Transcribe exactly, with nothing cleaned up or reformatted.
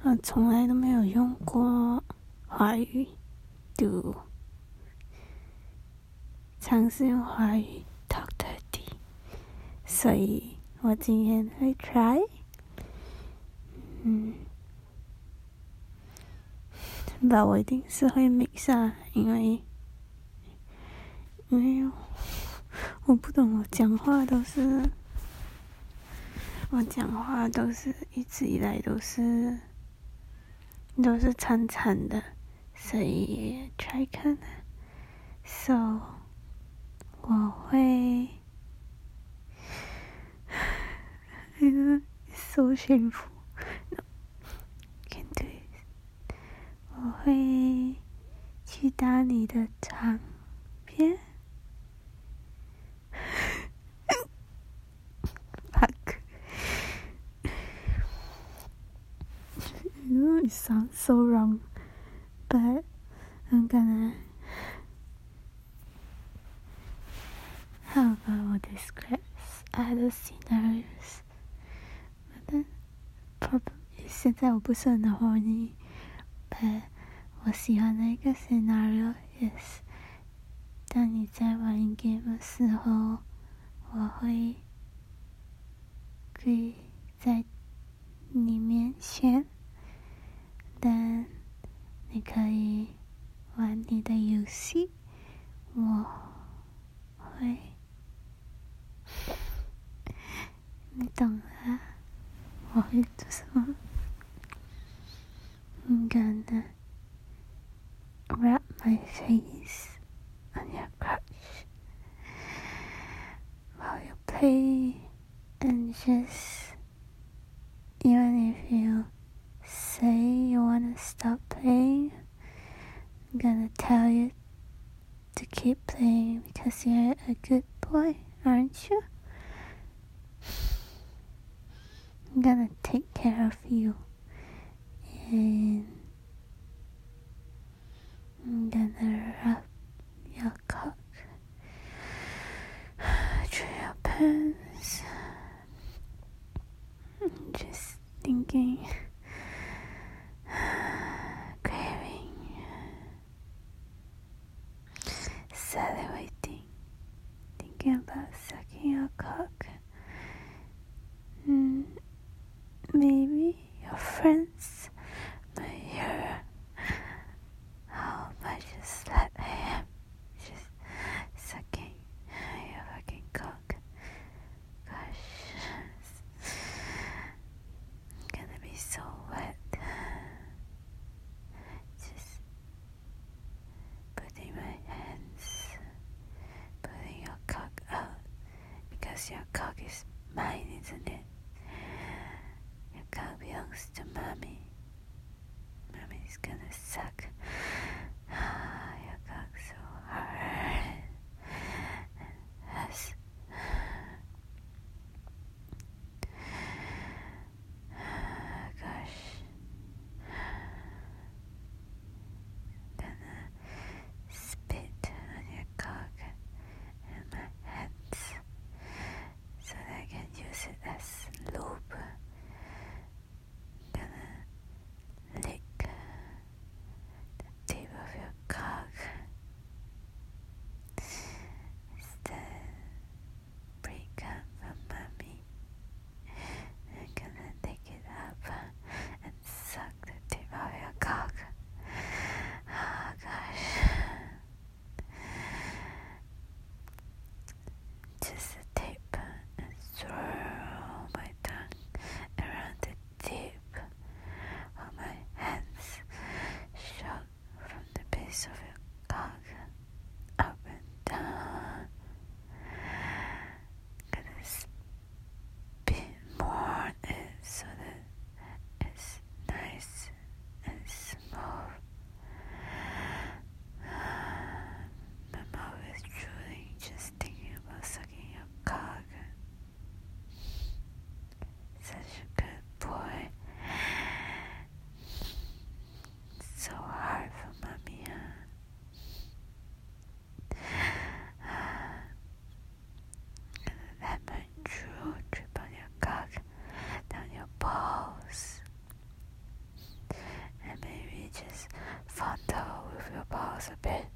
我从来都没有用过华语读，尝试用华语 talk dirty， 所以我今天会 try， 嗯，但我一定是会 mix 啊，因为因为我不懂，我讲话都是我讲话都是一直以来都是都是惨惨的，所以 try 看 ，so 我会so shameful， no, can't do it， 我会去打你的床边，fuck， it sounds so wrong, but I'm gonna how about I describe other scenarios, but then probably 现在我不是很 horny, but 我喜欢的一个 scenario is 当你在玩 game 的时候，我会跪在你面前，但你可以玩你的游戏，我会你懂了，我会做什么？ I'm gonna wrap my face on your crotch while you play, and just even if you say you wanna stop playing, I'm gonna tell you to keep playing because you're a good boy, aren't you? I'm gonna take care of you, and I'm gonna rub your cock through your pants. I'm just thinking, craving, salivating, thinking about sucking your cock. Mm, maybe your friends might hear how much a slut I am, just sucking your fucking cock. Gosh, it's gonna be so wet. Just putting my hands, putting your cock out, because your cock is mine, isn't it? Your cock belongs to mommy. Mommy's gonna suck your cock so hard. Yes. Gosh. I'm gonna spit on your cock and my hands so that I can use it as goes a bit